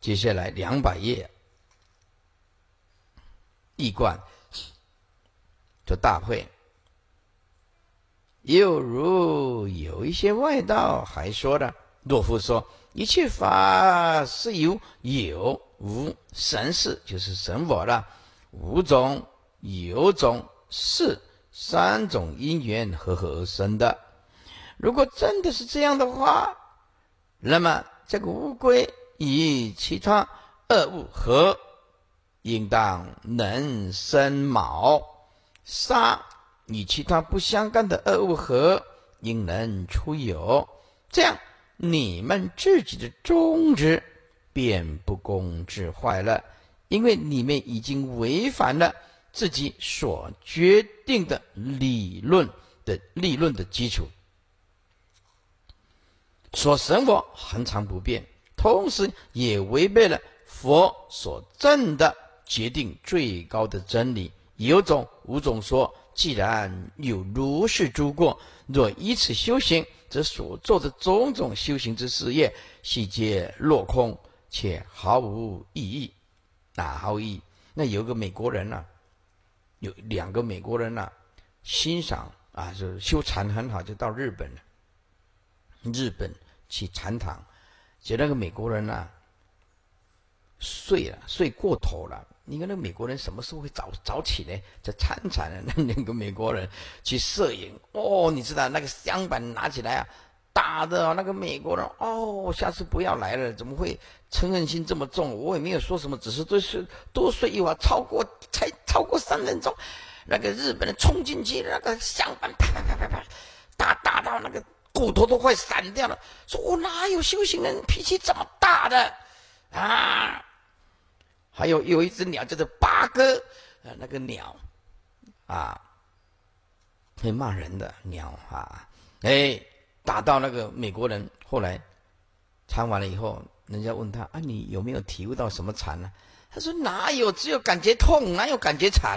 接下来200页，易观这大会，又如有一些外道还说的，若夫说一切法是由有无神识，就是神我了，无种有种是3种因缘合而生的。如果真的是这样的话，那么这个乌龟与其他恶物合，应当能生毛；沙与其他不相干的恶物合，应能出有。这样你们自己的宗旨便不公之坏了，因为你们已经违反了自己所决定的理论的基础。说神我恒常不变，同时也违背了佛所证的决定最高的真理。有种无种说，既然有如是诸过，若以此修行，则所做的种种修行之事业，悉皆落空，且毫无意义。毫无意义。那有个美国人啊，有2个美国人啊，欣赏就是修禅很好，就到日本了。日本去禅堂，就那个美国人啊，睡过头了。你看那个美国人什么时候会早起呢？在参禅的那个美国人去摄影，你知道那个香板拿起来啊，打的那个美国人下次不要来了，怎么会嗔恨心这么重？我也没有说什么，只是多睡一会儿，才超过3分钟，那个日本人冲进去，那个香板啪啪啪啪啪打到那个骨头都快散掉了，说我哪有修行人脾气这么大的啊？还有一只鸟叫做八哥，那个鸟会骂人的鸟打到那个美国人。后来参完了以后，人家问他你有没有体悟到什么禅呢？他说哪有，只有感觉痛，哪有感觉禅？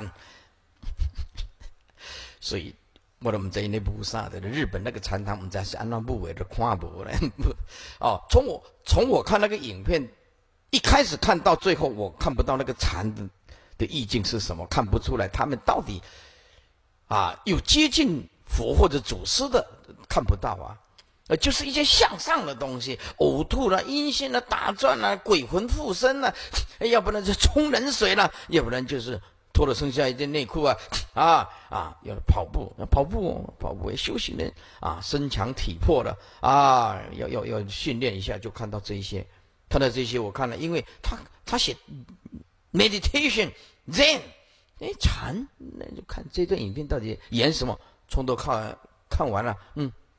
所以我们在那菩萨的日本那个禅堂，我们在是安那不为的看不了。从我看那个影片，一开始看到最后，我看不到那个禅的意境是什么，看不出来他们到底有接近佛或者祖师的，看不到就是一些向上的东西，呕吐了、阴性了、打转了、鬼魂附身了，要不然就冲冷水了，要不然就是脱了剩下一件内裤要跑步，修行人身强体魄的要训练一下，就看到这些。看到这些我看了，因为他写 meditation Zen 禅，那就看这段影片到底演什么，从头看完了，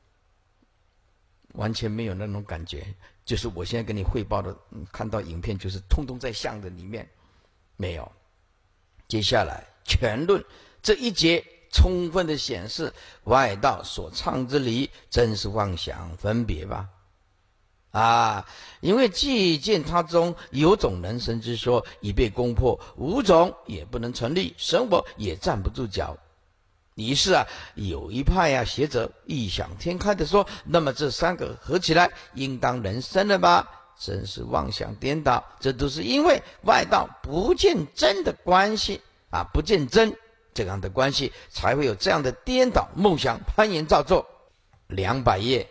完全没有那种感觉。就是我现在跟你汇报的，看到影片就是通通在相的里面没有。接下来全论这一节充分的显示外道所倡之理真是妄想分别吧。因为既见他中有种能生之说已被攻破，无种也不能成立，神我也站不住脚。于是有一派学者异想天开的说，那么这3个合起来应当能生了吧？真是妄想颠倒，这都是因为外道不见真的关系不见真这样的关系，才会有这样的颠倒梦想攀岩造作。200页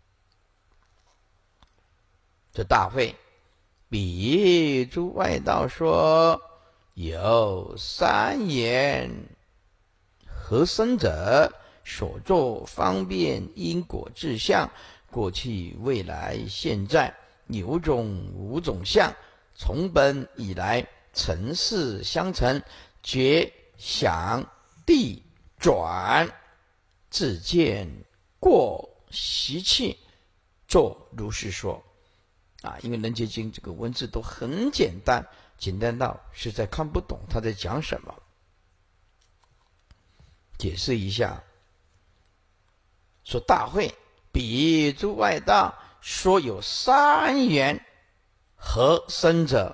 这大会，彼诸外道说，有3言合生者，所作方便因果志向，过去未来现在，有种无种相，从本以来尘世相承，觉想地转，自见过习气，作如是说。因为人结经这个文字都很简单，简单到实在看不懂他在讲什么。解释一下，说大会彼诸外道说有3缘合生者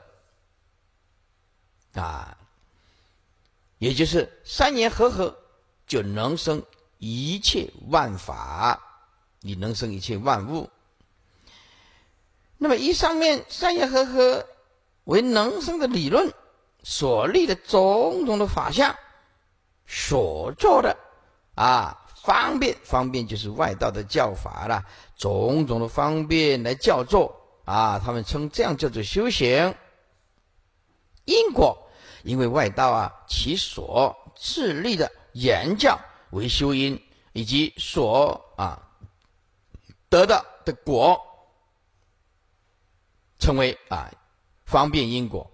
也就是3缘合就能生一切万法，你能生一切万物。那么上面3缘合为能生的理论所立的种种的法相所做的方便，方便就是外道的教法啦，种种的方便来叫做他们称这样叫做修行。因果，因为外道其所致力的言教为修因，以及所得到的果称为方便因果。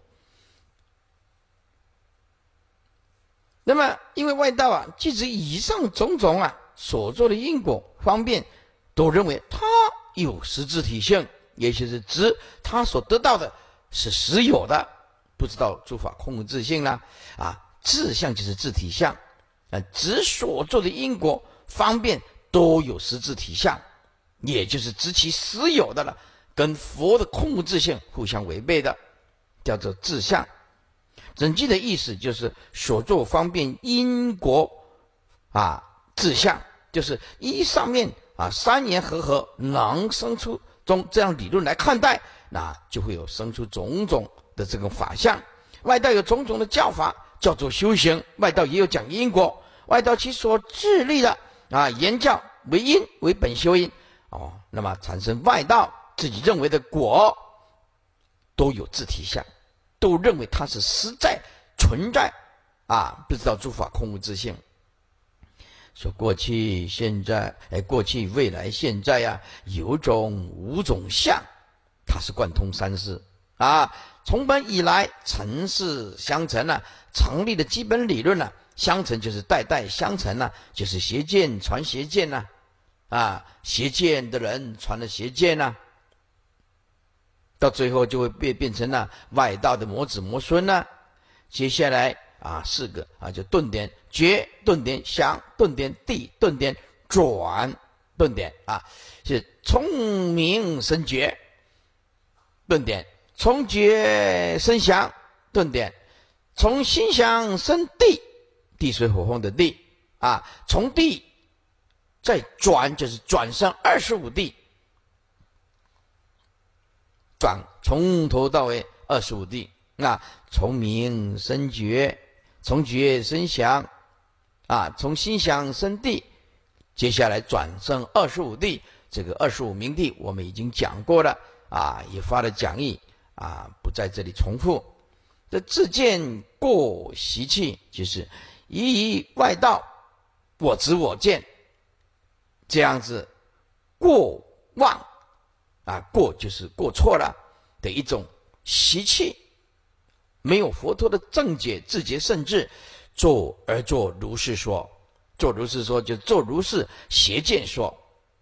那么因为外道即使以上种种所做的因果方便，都认为它有实质体性，也就是指它所得到的是实有的，不知道诸法空无自性啦自相就是自体相指所做的因果方便都有实质体相，也就是指其实有的了，跟佛的空无自性互相违背的，叫做自相。整句的意思就是所做方便因果自相，就是依上面三言合能生出中这样理论来看待，那就会有生出种种的这个法相。外道有种种的教法叫做修行，外道也有讲因果，外道其所致力的言教为因，为本修因那么产生外道自己认为的果都有自体相，都认为它是实在存在不知道诸法空无自性。说过去现在过去未来现在有种无种相，它是贯通三世从本以来尘世相承成立的基本理论相承就是代代相承就是邪见传邪见邪见的人传了邪见到最后就会变成外道的魔子魔孙接下来四个就顿点觉、顿点想、顿点地、顿点转、顿点是从明生觉，顿点从觉生想，顿点从心想生地，地水火风的地从地再转就是转生25地，转从头到尾25地从明生觉，从觉生想从心想生地，接下来转生25地。这个25明地我们已经讲过了也发了讲义不在这里重复。这自见过习气，就是依外道我执我见，这样子过妄过就是过错了的一种习气，没有佛陀的正解自觉圣智，做而做如是说，做如是说就做如是邪见说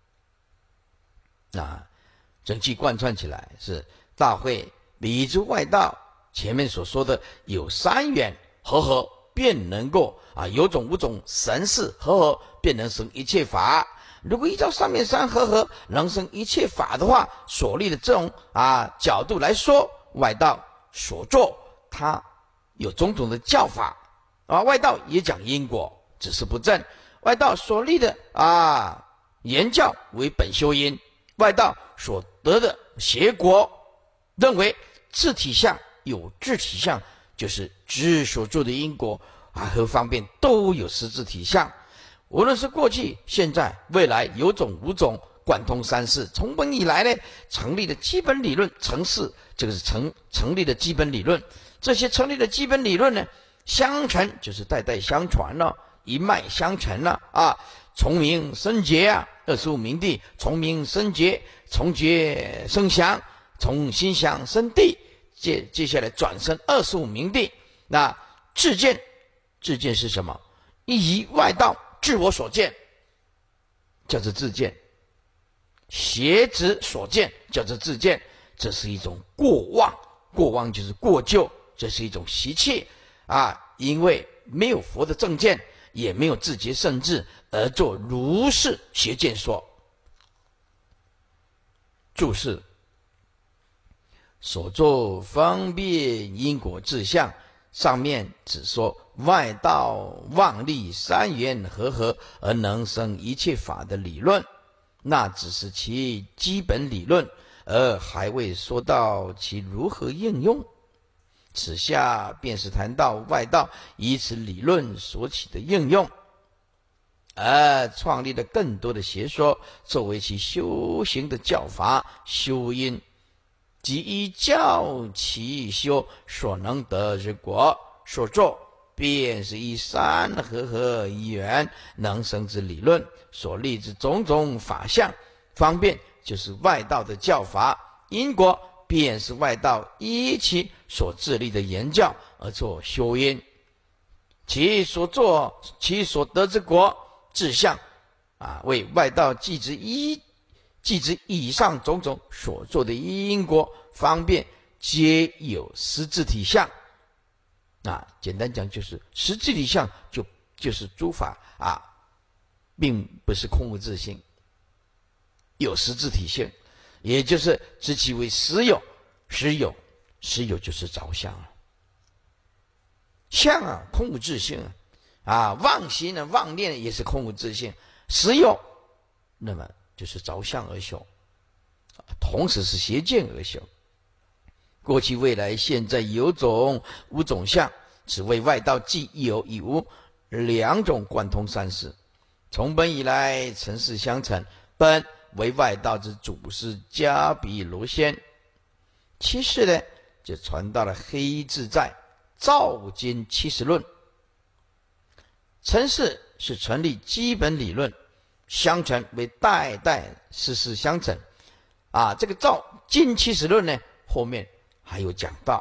整句贯穿起来是大会理诸外道前面所说的有三缘合便能够有种无种神识合便能生一切法。如果依照上面三合能生一切法的话，所立的这种角度来说，外道所做它有种种的教法外道也讲因果，只是不正。外道所立的言教为本修因，外道所得的邪果认为自体相有自体相，就是指所做的因果和方便都有实质体相。无论是过去现在未来有种无种，贯通三世，从本以来成立的基本理论成事，这个是成立的基本理论。这些成立的基本理论相承就是代代相传一脉相承从明生觉25明地，从明生觉，从觉生想，从心想生地，接下来转生25明地。那自见是什么？依外道自我所见叫做自见，邪执所见叫做自见，这是一种过妄，过妄就是过旧，这是一种习气因为没有佛的正见，也没有自觉圣智，而做如是邪见说。注释：所作方便因果自相，上面只说外道妄立三缘合而能生一切法的理论，那只是其基本理论，而还未说到其如何应用。 此下便是谈到外道以此理论所起的应用，而创立了更多的学说，作为其修行的教法。修因即依教其修所能得之果，所作便是依山河和缘能生之理论所立之种种法相方便，就是外道的教法。因果便是外道依其所致力的言教而作修因，其所得之果志向为外道即之以上种种所做的因果方便，皆有实质体相。简单讲就是实质体相就是诸法并不是空无自性，有实质体性，也就是知其为实有。实有就是着相相空无自性妄心妄念也是空无自性，实有那么就是着相而修，同时是邪见而修。过去未来现在有种无种相，此为外道既有亦无，两种贯通三世。从本以来尘世相承，本为外道之祖师迦毗罗仙。其次呢，就传到了黑自在照经70论。尘世是成立基本理论，相承为代代世世相承这个照经70论呢，后面还有讲到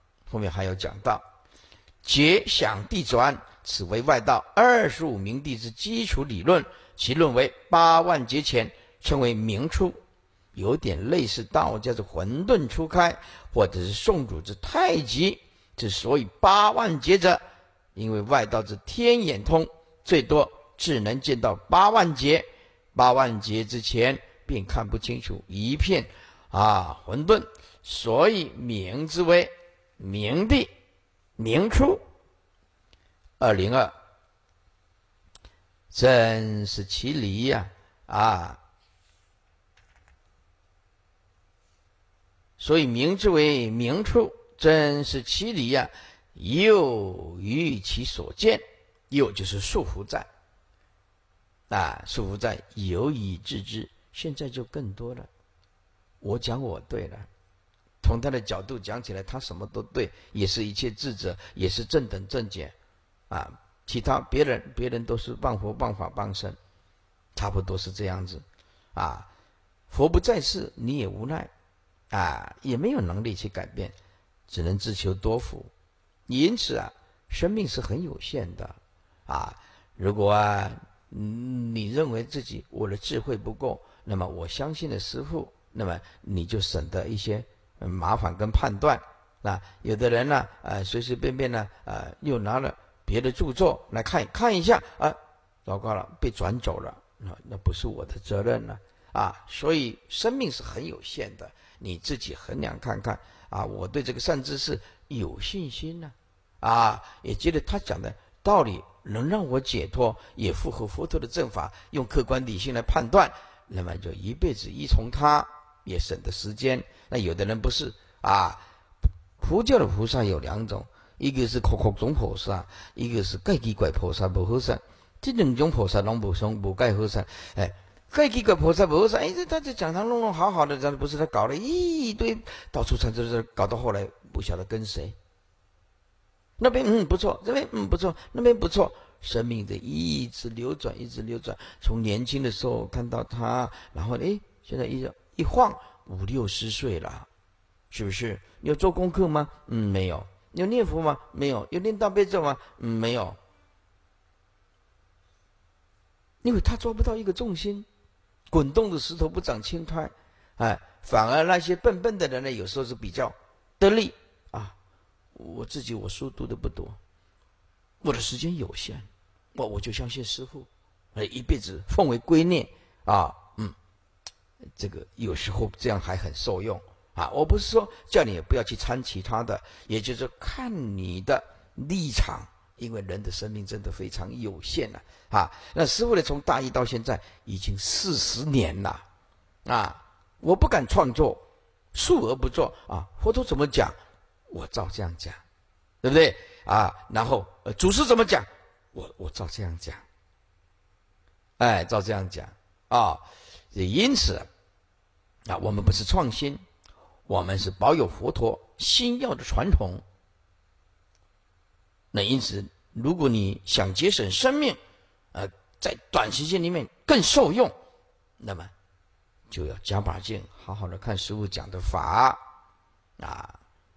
结想地转，此为外道25明地之基础理论，其论为8万劫前，称为明初，有点类似道家的混沌初开，或者是宋祖之太极。之所以8万劫者，因为外道之天眼通最多只能见到8万劫，8万劫之前便看不清楚，一片混沌，所以名之为明地明初。202真是其理所以名之为明处，真是其理又于其所见，又就是束缚在束缚在有以致之。现在就更多了，我讲我对了，从他的角度讲起来，他什么都对，也是一切智者，也是正等正解其他别人都是谤佛谤法谤僧，差不多是这样子佛不在世，你也无奈也没有能力去改变，只能自求多福。因此生命是很有限的如果你认为自己我的智慧不够，那么我相信了师父，那么你就省得一些麻烦跟判断有的人随随便便又拿了别的著作来看一下糟糕了，被转走了，那不是我的责任了所以生命是很有限的，你自己衡量看看我对这个善知识有信心也觉得他讲的道理能让我解脱，也符合佛陀的正法，用客观理性来判断，那么就一辈子依从他，也省得时间。那有的人不是佛教的菩萨有2种，一个是口中菩萨，一个是盖奇怪菩萨不和尚，这2种菩萨拢不盖和尚盖奇怪菩萨不和尚他在讲堂弄好好的，不是他搞了一堆到处传搞到后来不晓得跟谁，那边不错，这边不错，那边不错，生命的一直流转，从年轻的时候看到他，然后现在一晃5、60岁了，是不是？你有做功课吗？没有。你有念佛吗？没有。有念大悲咒吗？没有。因为他抓不到一个重心，滚动的石头不长青苔反而那些笨的人呢，有时候是比较得力我自己书读的不多，我的时间有限，我就相信师父一辈子奉为圭臬这个有时候这样还很受用我不是说叫你不要去参其他的，也就是看你的立场，因为人的生命真的非常有限那师父呢，从大一到现在已经40年了我不敢创作，述而不作佛陀怎么讲， 我照这样讲，对不对啊？然后祖师怎么讲，我照这样讲，照这样讲啊。因此啊，我们不是创新，我们是保有佛陀心要的传统。那因此，如果你想节省生命，在短时间里面更受用，那么就要加把劲，好好的看师父讲的法啊。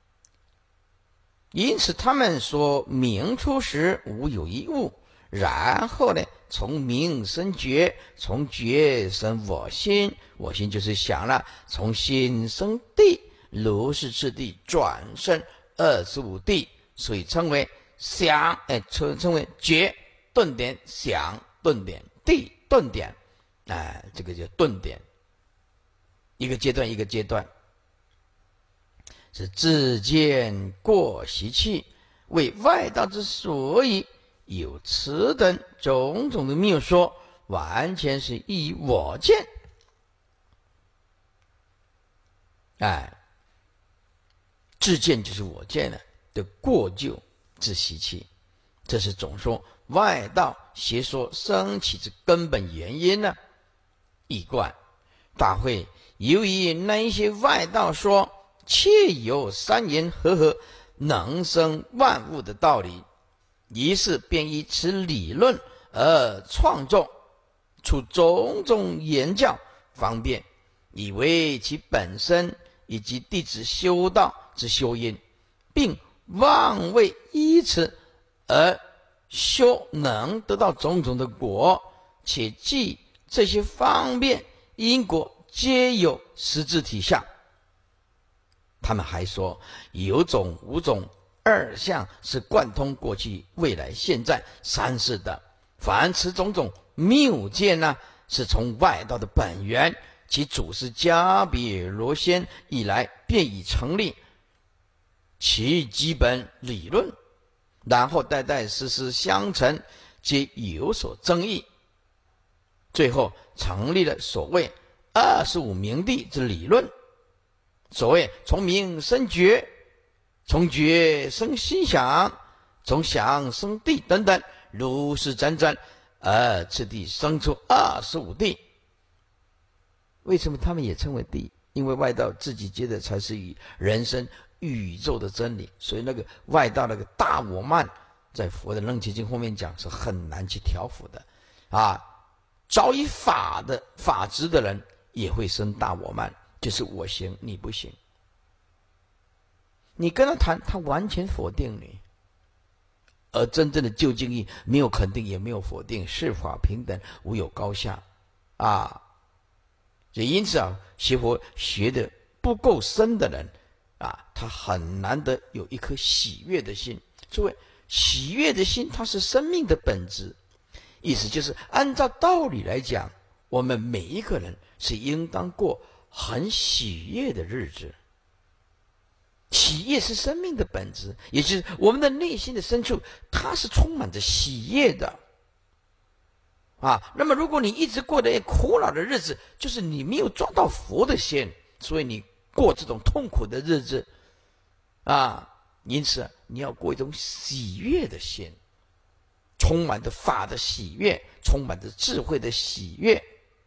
因此他们说明初时无有一物，然后呢从明生觉，从觉生我心，我心就是想了，从心生地，如是次第转生25地，所以称为想，称为觉顿点，想顿点，地顿点，这个叫顿点，一个阶段一个阶段，是自见过习气，为外道之所以有此等种种的谬说，完全是依我见。自见就是我见的过旧之习气，这是总说外道邪说生起之根本原因呢。一贯大会由于那一些外道说切有三言和合能生万物的道理，于是便以此理论而创作出种种言教方便，以为其本身以及弟子修道之修因，并妄为依此而修能得到种种的果，且即这些方便因果皆有实质体相。他们还说有种无种二相是贯通过去未来现在三世的，凡此种种谬见是从外道的本源，其祖师迦比罗仙以来便已成立其基本理论，然后代代世世相承，皆有所争议，最后成立了所谓25明地之理论。所谓从明生觉，从觉生心想，从想生地等等，如是等等，次第生出25地。为什么他们也称为地？因为外道自己觉得才是以人生宇宙的真理，所以那个外道那个大我慢，在佛的楞伽经后面讲是很难去调伏的早已法执的人也会生大我慢，就是我行你不行。你跟他谈，他完全否定你，而真正的究竟义没有肯定也没有否定，是法平等，无有高下也因此学佛学的不够深的人他很难得有一颗喜悦的心。诸位，喜悦的心它是生命的本质，意思就是按照道理来讲，我们每一个人是应当过很喜悦的日子。喜悦是生命的本质，也就是我们的内心的深处，它是充满着喜悦的那么如果你一直过得苦恼的日子，就是你没有抓到佛的心，所以你过这种痛苦的日子因此你要过一种喜悦的心，充满着法的喜悦，充满着智慧的喜悦。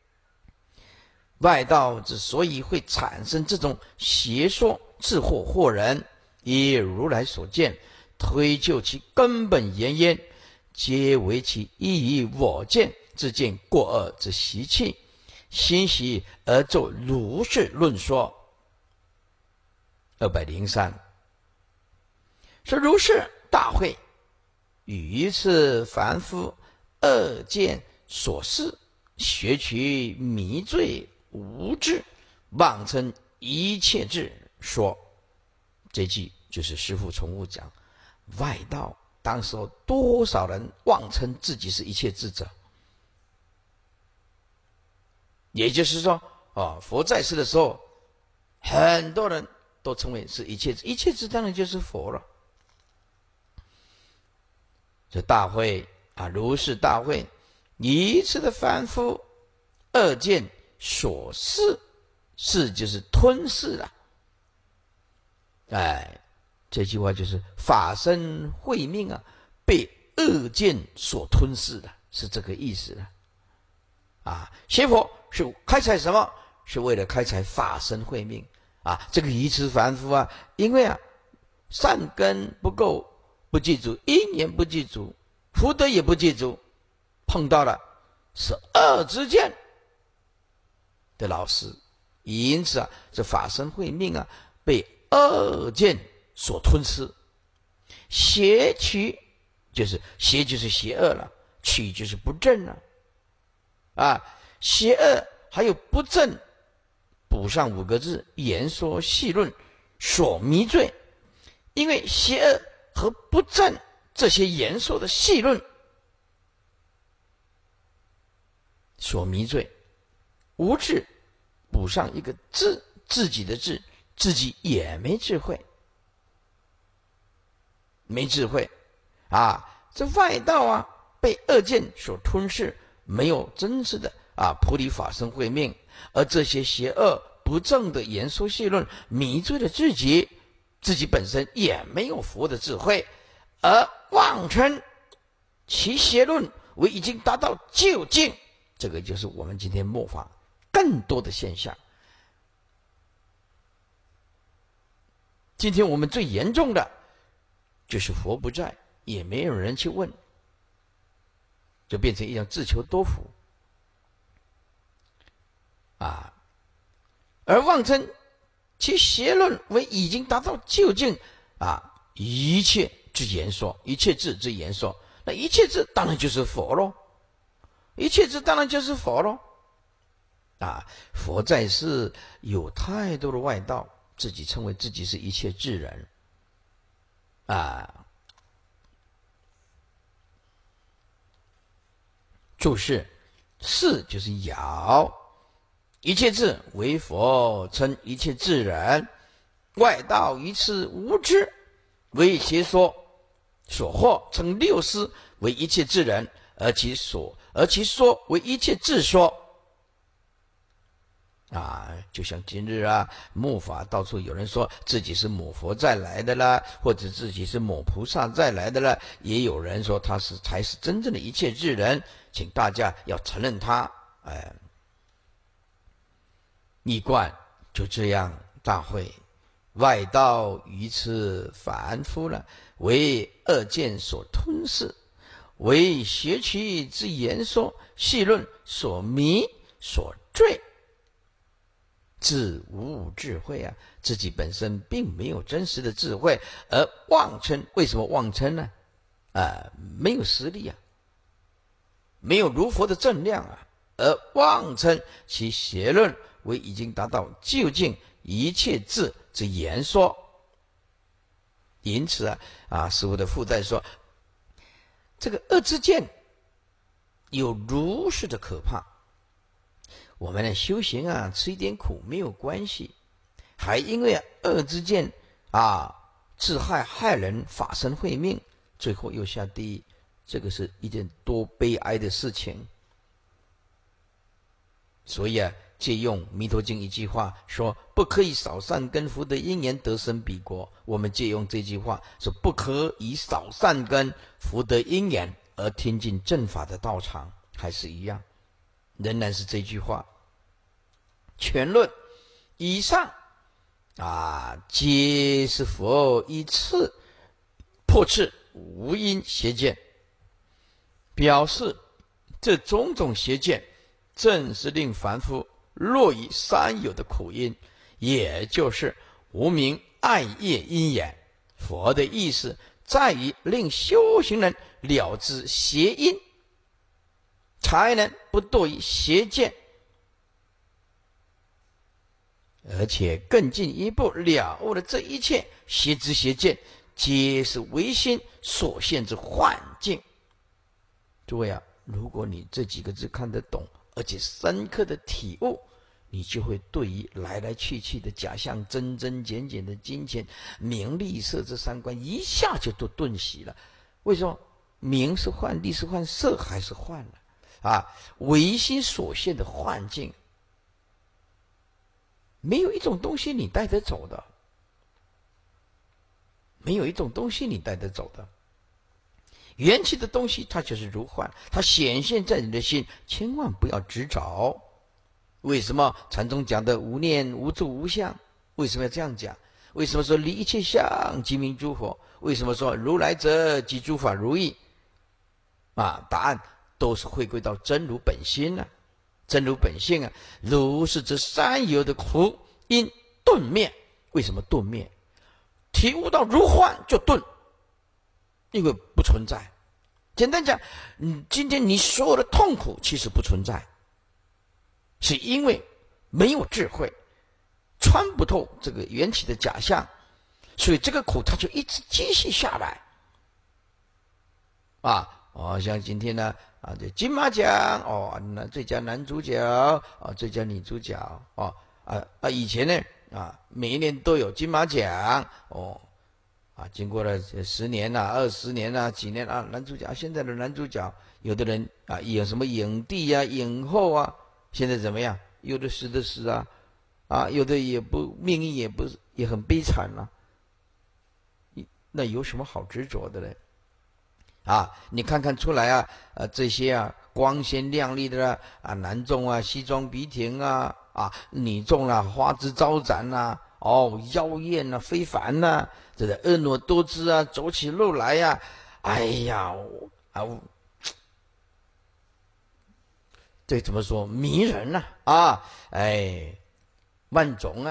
外道之所以会产生这种邪说，自惑惑人，以如来所见，推究其根本原因，皆为其依于我见，自见过恶之习气，欣喜而作如是论说。203说如是大会，于是凡夫恶见所示，学取迷罪无智，妄称一切智说。这句就是师父重复讲，外道当时候多少人妄称自己是一切智者，也就是说佛在世的时候，很多人都称为是一切智，一切智当然就是佛了。这大会如是大会，一次的凡夫恶见所示，示就是吞噬了这句话就是法身慧命啊，被恶见所吞噬的，是这个意思的。啊，学佛是开采什么？是为了开采法身慧命啊！这个愚痴凡夫啊，因为啊善根不够，不记住因缘，不记住福德也不记住，碰到了是恶之见的老师，因此啊，这法身慧命啊，被恶见所吞噬。邪取就是邪，就是邪恶了；取就是不正了。啊，邪恶还有不正，补上5个字：言说细论所迷罪。因为邪恶和不正这些言说的细论所迷罪，无智补上一个智，自己的智，自己也没智慧，没智慧啊！这外道啊，被恶见所吞噬，没有真实的菩提法身慧命，而这些邪恶不正的言说细论迷醉了自己，自己本身也没有佛的智慧，而妄称其邪论为已经达到究竟。这个就是我们今天末法更多的现象。今天我们最严重的就是佛不在，也没有人去问，就变成一样自求多福啊！而妄称其邪论为已经达到究竟啊！一切之言说，一切智之言说，那一切智当然就是佛咯，一切智当然就是佛咯啊！佛在世有太多的外道，自己称为自己是一切智人啊！注释：是就是咬，一切智为佛称一切智人，外道于此无知，为邪说所惑，称六师为一切智人，而其说为一切智说啊！就像今日末法到处有人说自己是某佛再来的啦，或者自己是某菩萨再来的啦，也有人说他才是真正的一切智人，请大家要承认他。一贯就这样大会，外道于此凡夫了，为恶见所吞噬，为邪曲之言说细论所迷所坠，自无智慧啊！自己本身并没有真实的智慧，而妄称。为什么妄称呢？没有实力啊，没有如佛的正量啊，而妄称其邪论为已经达到究竟一切智之言说。因此师父的附带说，这个恶之见有如是的可怕。我们的修行吃一点苦没有关系，还因为恶之见自害人，法身慧命，最后又下地狱，这个是一件多悲哀的事情。所以借用《弥陀经》一句话说，不可以少善根福德因缘得生彼国。我们借用这句话说，不可以少善根福德因缘而听进正法的道场，还是一样，仍然是这句话。全论以上皆是佛依次破斥无因邪见，表示这种种邪见正是令凡夫落于三有的苦因，也就是无明爱业因缘。佛的意思在于令修行人了知邪因，才能不堕于邪见，而且更进一步了悟了这一切邪知邪见皆是唯心所现之幻境。诸位如果你这几个字看得懂，而且深刻的体悟，你就会对于来来去去的假象、增增减减的金钱、名利色这三观一下就都顿息了。为什么？名是幻，利是幻，色还是幻了唯心所现的幻境，没有一种东西你带得走的， 没有一种东西你带得走的。缘起的东西它就是如幻，它显现在你的心，千万不要执着。为什么禅宗讲的无念无住无相？为什么要这样讲？为什么说离一切相即名诸佛？为什么说如来者即诸法如意？答案都是回归到真如本心真如本性如是这三有的苦因顿灭。为什么顿灭？体悟到如幻就顿，因为不存在。简单讲，今天你所有的痛苦其实不存在，是因为没有智慧，穿不透这个缘起的假象，所以这个苦它就一直继续下来。像今天呢这金马奖最佳男主角最佳女主角以前呢每一年都有金马奖经过了10年20年几年男主角现在的男主角，有的人有什么影帝影后现在怎么样？有的是有的也不命运也很悲惨那有什么好执着的呢？你看看出来这些光鲜亮丽的男众西装笔挺女众花枝招展妖艳非凡这个婀娜多姿走起路来哎呀这怎么说迷人万种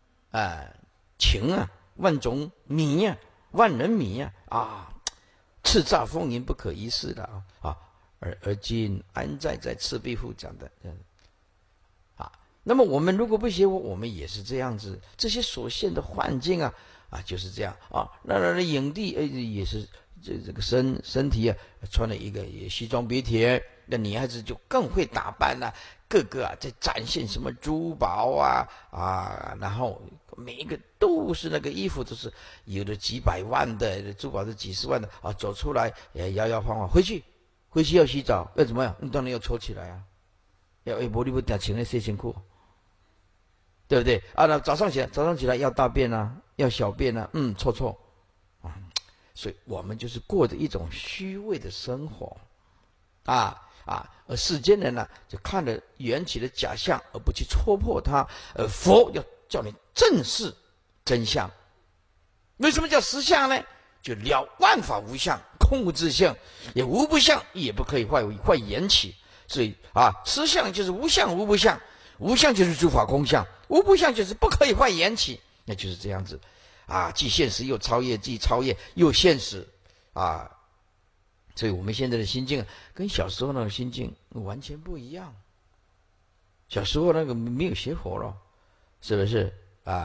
情万种迷万人迷叱咤风云不可一世的而今安在赤壁赋讲的那么我们如果不学我们也是这样子，这些所现的幻境就是这样那影帝也是这个身体穿了一个西装笔挺，那女孩子就更会打扮个个在展现什么珠宝然后每一个都是那个衣服都是有的几百万的珠宝是几十万的走出来摇摇晃晃回去要洗澡要怎么样？当然要抽起来要不你不得穿那些辛苦，对不对那早上起来要大便要小便臭所以我们就是过着一种虚伪的生活而世间人就看着缘起的假象而不去戳破它，而佛要叫你正视真相。为什么叫实相呢？就了万法无相，空无自性，也无不相，也不可以坏缘起。所以实相就是无相无不相，无相就是诸法空相，无不相就是不可以坏缘起，那就是这样子既现实又超越，既超越又现实所以我们现在的心境跟小时候那个心境完全不一样。小时候那个没有学佛了，是不是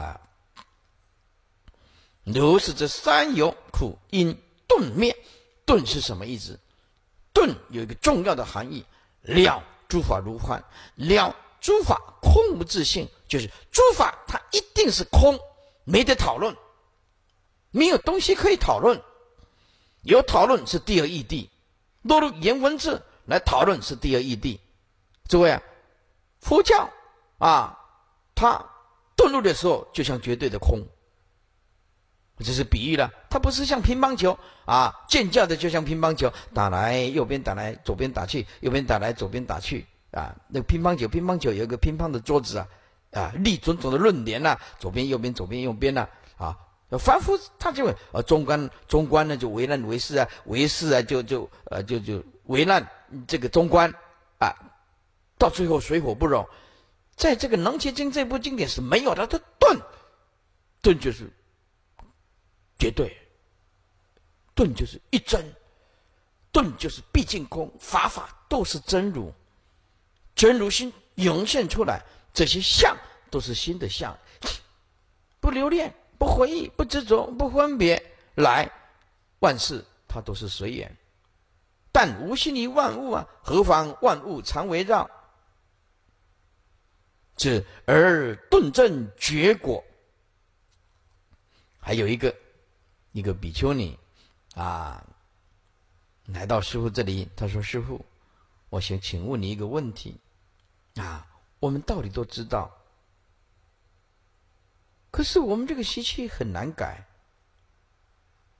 如是这三有苦因顿灭。顿是什么意思？顿有一个重要的含义，了诸法如幻，了诸法空无自性，就是诸法它一定是空，没得讨论，没有东西可以讨论。有讨论是第二义谛，落入言文字来讨论是第二义谛。诸位佛教它顿入的时候就像绝对的空，这是比喻了，它不是像乒乓球建教的就像乒乓球打来右边打来左边打去，右边打来左边打去那个乒乓球有一个乒乓的桌子立种种的论联左边右边左边右边凡夫他就中观呢就为难为士为士就为难这个中观到最后水火不容。在这个《能切经》这部经典是没有的，它顿就是绝对，顿就是一真，顿就是毕竟空，法都是真如，真如心涌现出来，这些相都是心的相，不留恋不回忆不执着不分别，来万事它都是随缘，但无心于万物何妨万物常围绕，这而顿证觉果。还有一个比丘尼来到师父这里，他说：“师父，我想请问你一个问题我们道理都知道，可是我们这个习气很难改。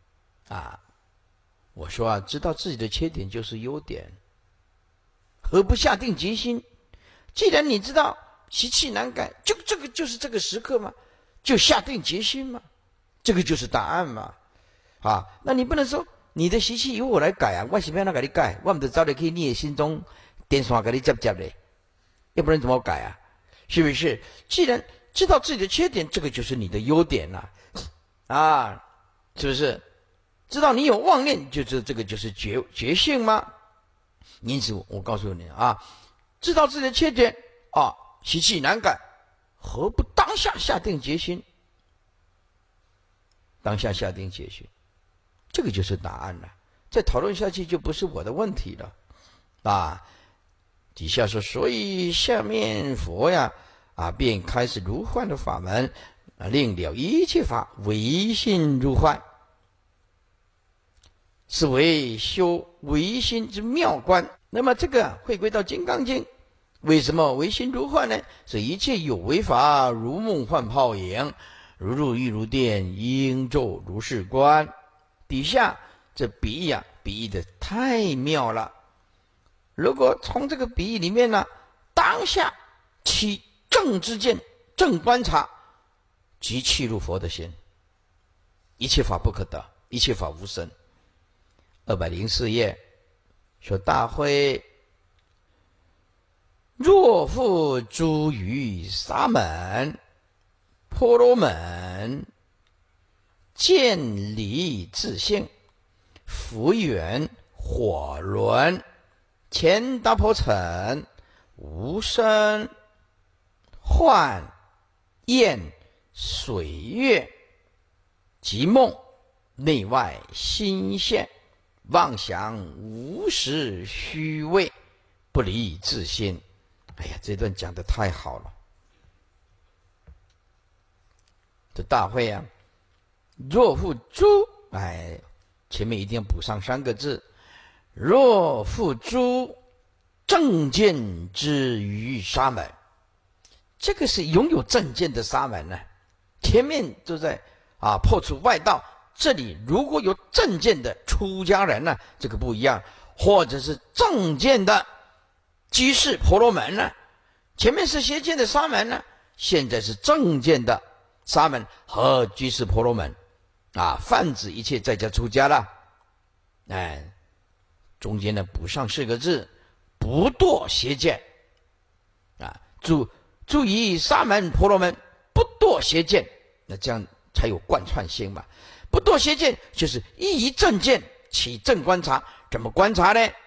啊，我说啊，知道自己的缺点就是优点，何不下定决心？既然你知道习气难改，就是这个时刻嘛，就下定决心嘛，这个就是答案嘛。啊，那你不能说你的习气由我来改啊，我是不要给你改，我们就早点去你的心中电线给你接嘞，要不然怎么改啊？是不是？既然知道自己的缺点，这个就是你的优点了，啊，是不是？知道你有妄念，就是这个就是觉性吗？因此，我告诉你啊，知道自己的缺点啊，习气难改，何不当下下定决心？当下下定决心。这个就是答案了，再讨论下去就不是我的问题了，啊！底下说，所以下面佛呀，便开始如幻的法门，令了一切法唯心如幻，是为修唯心之妙观。那么这个会归到《金刚经》，为什么唯心如幻呢？是一切有为法如梦幻泡影，如入亦如电，应作如是观。底下这比喻比喻的太妙了。如果从这个比喻里面呢，当下起正知见、正观察，即契入佛的心，一切法不可得，一切法无生。204页说：大会若复诸于沙门、婆罗门，见离自性，福缘火轮，前达婆城，无生幻焰水月，即梦内外心现，妄想无实虚伪，不离自心。哎呀，这段讲得太好了。这大会啊，若复诸，前面一定要补上3个字：若复诸正见之于沙门。这个是拥有正见的沙门呢，前面都在破除外道，这里如果有正见的出家人呢，这个不一样，或者是正见的居士婆罗门呢，前面是邪见的沙门呢，现在是正见的沙门和居士婆罗门泛指一切在家出家了。中间呢补上4个字：不堕邪见。注意沙门婆罗门不堕邪见，那这样才有贯穿性嘛。不堕邪见就是依于正见起正观察。怎么观察呢？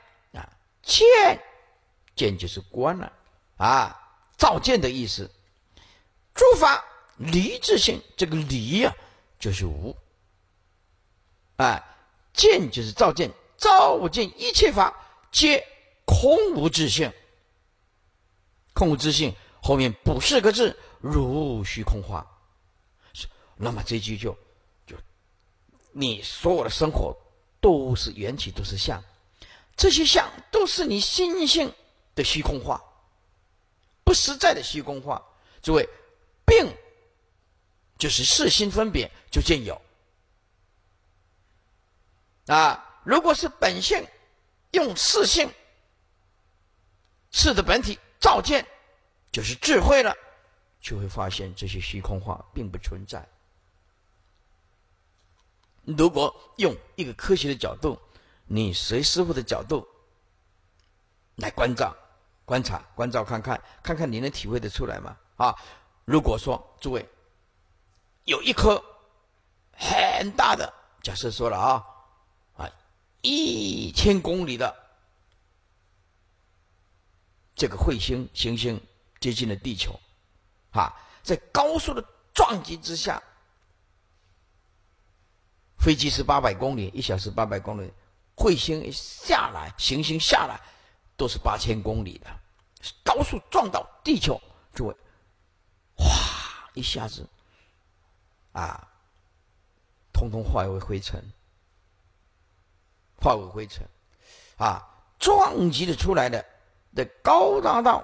见就是观了照见的意思。诸法离自性，这个离就是无。见就是照见，照见一切法皆空无自性。空无自性后面补4个字：如虚空化。那么这句就你所有的生活都是缘起，都是相，这些相都是你心性的虚空化，不实在的虚空化。诸位，并就是视心分别就见有如果是本性，用视性，视的本体照见，就是智慧了，就会发现这些虚空化并不存在。如果用一个科学的角度，你随师父的角度来观照看看你能体会得出来吗？如果说诸位有一颗很大的，假设说了1000公里的这个彗星行星接近了地球在高速的撞击之下，飞机是800公里，1小时800公里，彗星下来，行星下来都是8000公里的高速撞到地球，诸位，一下子通通化为灰尘，撞击的出来的高达到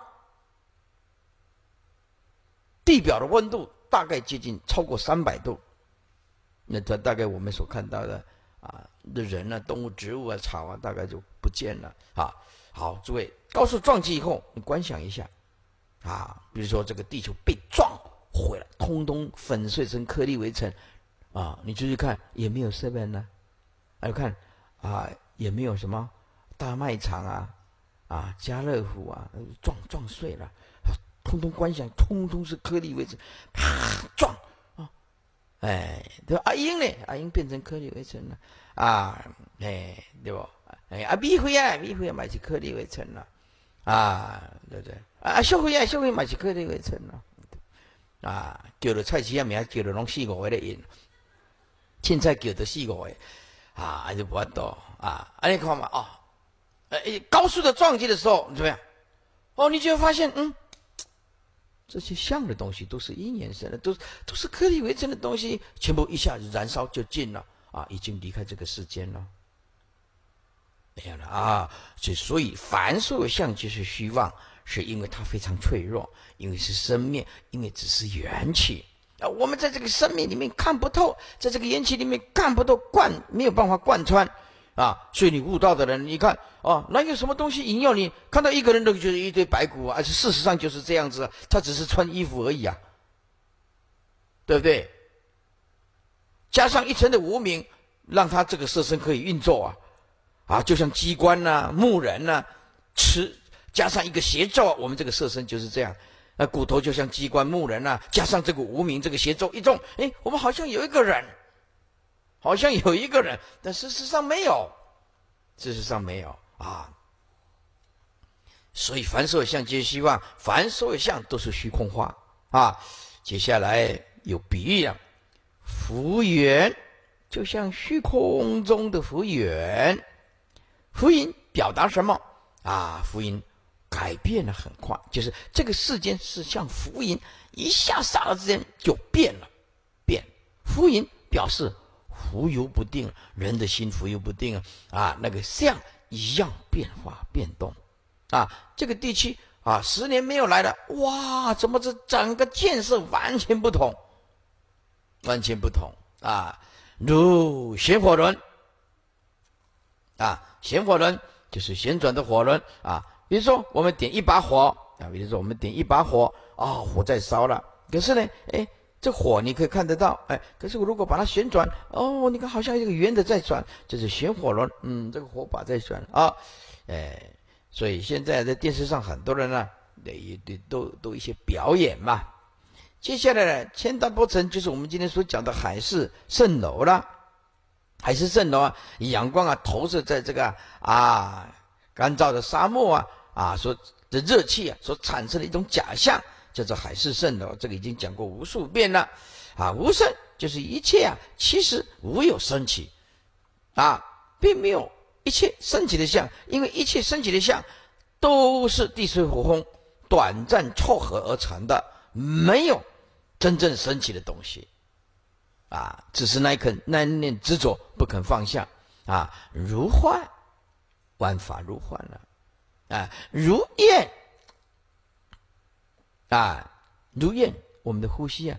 地表的温度大概接近超过300度，那这大概我们所看到的的人啊、动物、植物啊、草啊，大概就不见了啊。好，诸位，高速撞击以后，你观想一下啊，比如说这个地球被撞毁了，通通粉碎成颗粒微尘啊，你注意看，也没有 7呢，还有看也没有什么大卖场家乐福撞碎了，通通观想，通通是颗粒微尘，啪撞啊，对吧？阿英呢？阿英变成颗粒微尘了对不？米灰嘛是颗粒微尘了对不对？小灰嘛是颗粒微尘了叫了菜市仔名叫了拢4、5个咧印，凊彩叫的4、5个就不法度你看嘛高速的撞击的时候怎么样？你就会发现这些像的东西都是因缘生的，都是颗粒微尘的东西，全部一下子燃烧就尽了已经离开这个世间了。没有了所以凡所有相即是虚妄，是因为它非常脆弱，因为是生灭，因为只是元气我们在这个生命里面看不透，在这个元气里面看不透，没有办法贯穿所以你悟道的人，你看哪有什么东西引诱你看到一个人都觉得一堆白骨而且事实上就是这样子他只是穿衣服而已对不对？加上一层的无明，让他这个色身可以运作就像机关木人加上一个邪咒我们这个色身就是这样骨头就像机关木人加上这个无明这个邪咒一中我们好像有一个人，但事实上没有所以凡所有相皆虚妄，凡所有相都是虚空化接下来有比喻浮云就像虚空中的浮云，浮云表达什么浮云改变了很快，就是这个世间是像浮云，一下刹那之间就变了。浮云表示浮游不定，人的心浮游不定那个相一样变化变动这个地区10年没有来了，哇，怎么这整个建设完全不同如旋火轮旋火轮就是旋转的火轮比如说我们点一把火火在烧了，可是呢这火你可以看得到可是我如果把它旋转你看好像一个圆的在转，这是旋火轮这个火把在转所以现在在电视上很多人都一些表演嘛。接下来呢，千大波层就是我们今天所讲的海市蜃楼啦。海市蜃楼阳光投射在这个干燥的沙漠所的热气所产生的一种假象，叫做海市蜃楼。这个已经讲过无数遍了无生就是一切其实无有生起并没有一切升起的相，因为一切升起的相都是地水火风短暂凑合而成的，没有真正升起的东西只是那一念执着不肯放下如幻，万法如幻了如焰如焰，我们的呼吸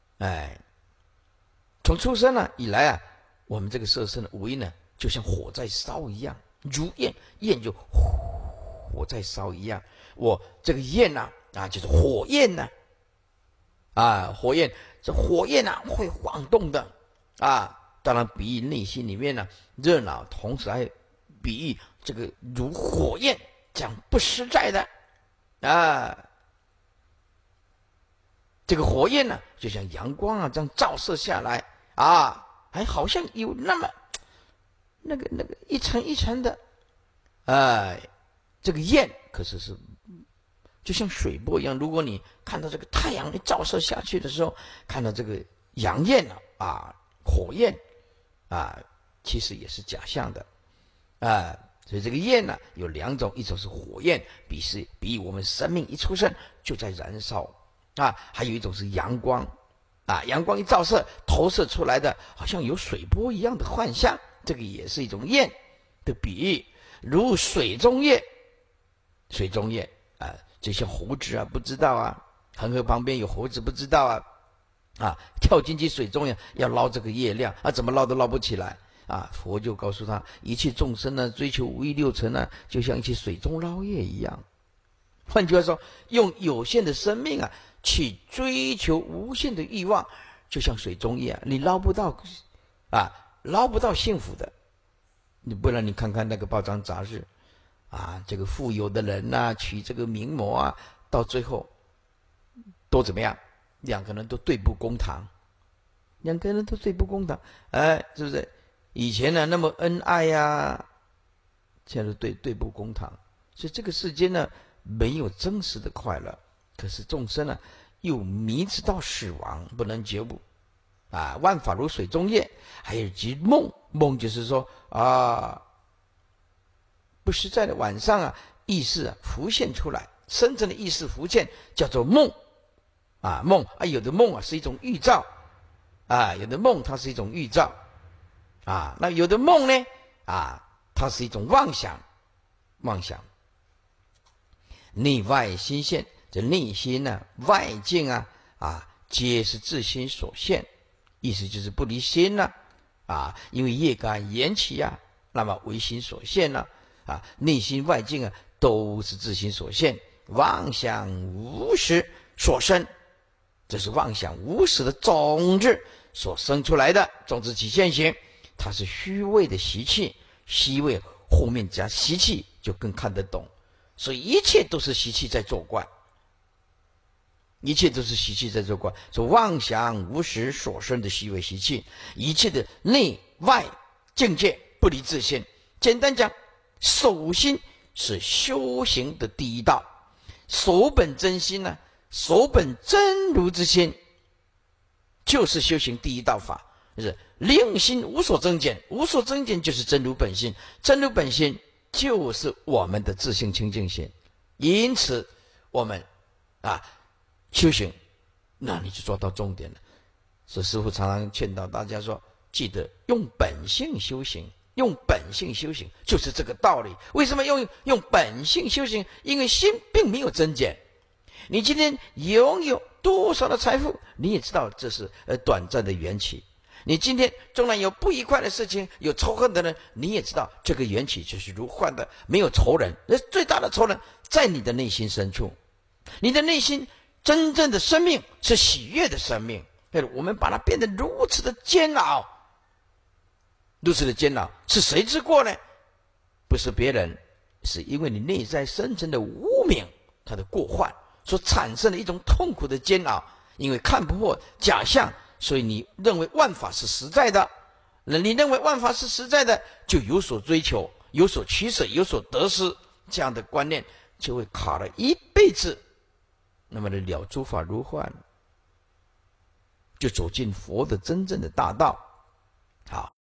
从出生以来我们这个色身的五蕴就像火在烧一样，如焰，焰就火在烧一样。我这个焰就是火焰火焰，这火焰会晃动的当然比喻内心里面热闹，同时还比喻这个如火焰这样不实在的这个火焰就像阳光这样照射下来还好像有那么那个一层一层的这个焰可是就像水波一样，如果你看到这个太阳一照射下去的时候，看到这个阳焰火焰其实也是假象的所以这个焰有两种，一种是火焰，比喻我们生命一出生就在燃烧还有一种是阳光阳光一照射投射出来的好像有水波一样的幻象，这个也是一种焰的比喻。如水中焰就像猴子不知道恒河旁边有猴子不知道跳进去水中要捞这个月亮怎么捞都捞不起来啊，佛就告诉他，一切众生呢，追求五欲六尘呢，就像一些水中捞月一样。换句话说，用有限的生命啊，去追求无限的欲望，就像水中月啊，你捞不到啊，捞不到幸福的。你不然你看看那个报章杂志啊，这个富有的人啊，娶这个名模啊，到最后都怎么样？两个人都对簿公堂，两个人都对簿公堂，哎，是不是？以前呢那么恩爱呀，现在对簿公堂。所以这个世间呢，没有真实的快乐，可是众生呢，又迷之到死亡，不能觉悟啊！万法如水中月，还有即梦，梦就是说啊，不实在的晚上啊，意识啊浮现出来，深层的意识浮现，叫做梦啊，梦啊，有的梦啊是一种预兆啊，有的梦它是一种预兆啊，那有的梦呢啊，它是一种妄想，妄想。内外心现，这内心呢、外境啊，皆是自心所现。意思就是不离心了因为业感缘起啊，那么为心所现了内心外境啊，都是自心所现。妄想无实所生，这是妄想无实的种子所生出来的种子起现行，它是虚伪的习气，虚伪后面加习气就更看得懂。所以一切都是习气在作怪，一切都是习气在作怪。说妄想无实所生的虚伪习气，一切的内外境界不离自性。简单讲，守心是修行的第一道，守本真心呢，守本真如之心，就是修行第一道法，就是令心无所增减，无所增减就是真如本心，真如本心就是我们的自性清净心。因此我们修行，那你就做到重点了。所以师父常常劝导大家说，记得用本性修行，用本性修行就是这个道理。为什么用本性修行？因为心并没有增减。你今天拥有多少的财富，你也知道这是短暂的缘起。你今天纵然有不愉快的事情，有仇恨的人，你也知道这个缘起就是如幻的，没有仇人。最大的仇人在你的内心深处，你的内心真正的生命是喜悦的生命。我们把它变得如此的煎熬，如此的煎熬，是谁之过呢？不是别人，是因为你内在深层的无明，它的过患所产生的一种痛苦的煎熬。因为看不破假象，所以你认为万法是实在的。你认为万法是实在的，就有所追求，有所取舍，有所得失，这样的观念就会卡了一辈子。那么了诸法如幻，就走进佛的真正的大道。好。